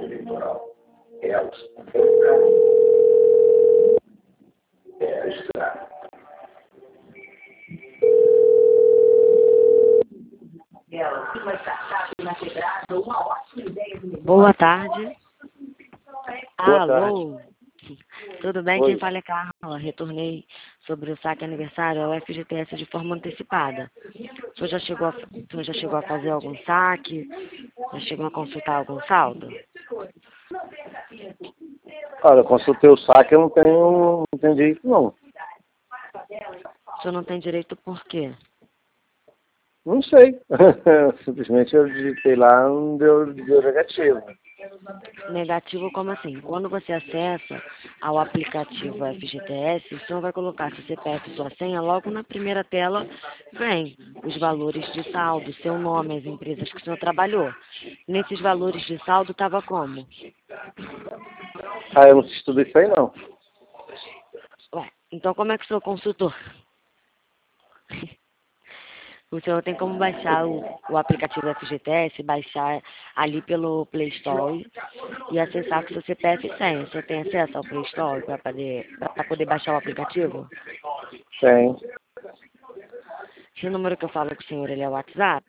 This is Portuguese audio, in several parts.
eleitoral. Elas registrar. Boa tarde. Boa Alô. Tudo bem? Oi. Quem fala é Carla. Retornei sobre o saque aniversário ao FGTS de forma antecipada. O senhor já chegou a fazer algum saque? Já chegou a consultar algum saldo? Olha, eu consultei o saque, eu não tenho direito, não. O senhor não tem direito por quê? Não sei. Simplesmente eu digitei lá, não deu negativo. Negativo como assim? Quando você acessa ao aplicativo FGTS, o senhor vai colocar seu CPF e sua senha, logo na primeira tela vem os valores de saldo, seu nome, as empresas que o senhor trabalhou. Nesses valores de saldo estava como? Ah, eu não estudo isso aí, não. Ué, então como é que o senhor consultou? O senhor tem como baixar o aplicativo FGTS, baixar ali pelo Play Store e acessar com seu CPF e senha. O senhor tem acesso ao Play Store para poder baixar o aplicativo? Tem. Esse número que eu falo com o senhor, ele é o WhatsApp?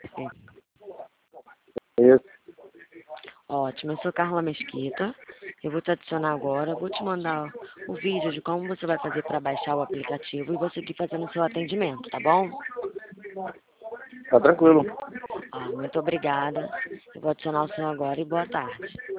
Isso. Ótimo, eu sou Carla Mesquita. Eu vou te adicionar agora, vou te mandar o vídeo de como você vai fazer para baixar o aplicativo e vou seguir fazendo o seu atendimento, tá bom? Tá tranquilo. Muito obrigada. Eu vou adicionar o senhor agora e boa tarde.